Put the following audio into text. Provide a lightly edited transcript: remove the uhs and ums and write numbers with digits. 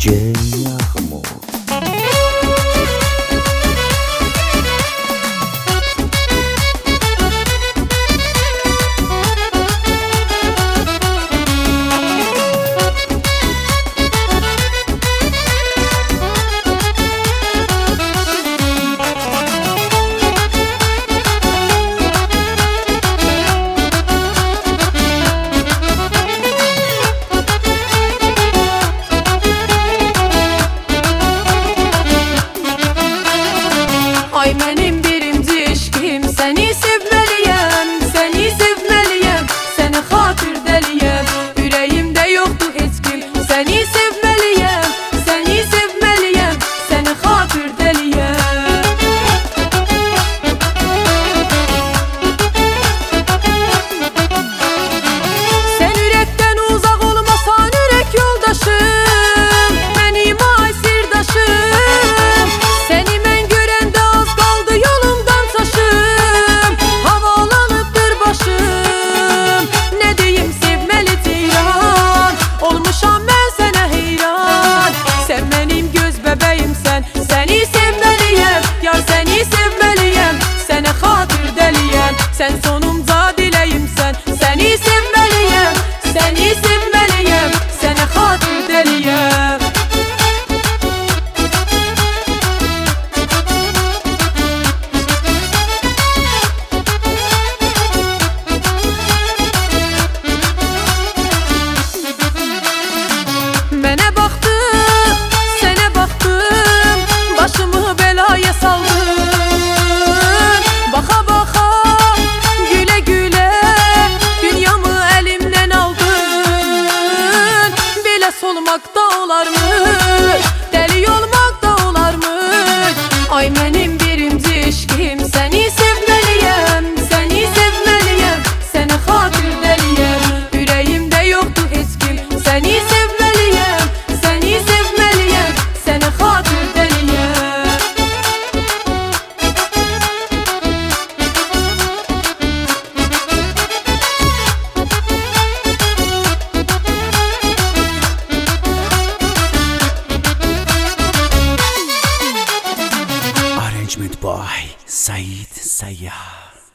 DJ Yahmur. Ay mənim birinci eşqim, səni sevməliyəm, səni sevməliyəm, səni xatirdəliyəm, ürəyimdə yoxdur heç kim. Səni sevməliyəm, səni sevməliyəm, səni xatirdəliyəm. Sən ürəkdən uzaq olmasan ürək yoldaşım, mənim ay sirdaşım. Səni mən görəndə az qaldı yolumdan çaşım, havalanıbdır başım. Nə deyim sevməli ceyran, olmuşam mən sənə heyran. Sən mənim göz bəbəyimsən, səni sevməliyəm, yar səni sevməliyəm, sənə xatirdəliyəm. Sən sonumca diləyimsən, səni sevməliyəm, səni sevməliyəm, sənə xatirdəliyəm. Mənə baxdın, sənə baxdım, başımı belaya saldın. Baxa baxa, gülə gülə, dünyamı əlimdən aldın. Belə solmaq da olarmış, dəli olmaq da olarmış. Ay mənim birinci eşqim, səni sevməliyəm, səni sevməliyəm, səni xatirdəliyəm, ürəyimdə yoxdur heç kim. Səni sevməliyəm, səni sevməliyəm, səni xatirdəliyəm. Arrangement by Said Sayyar.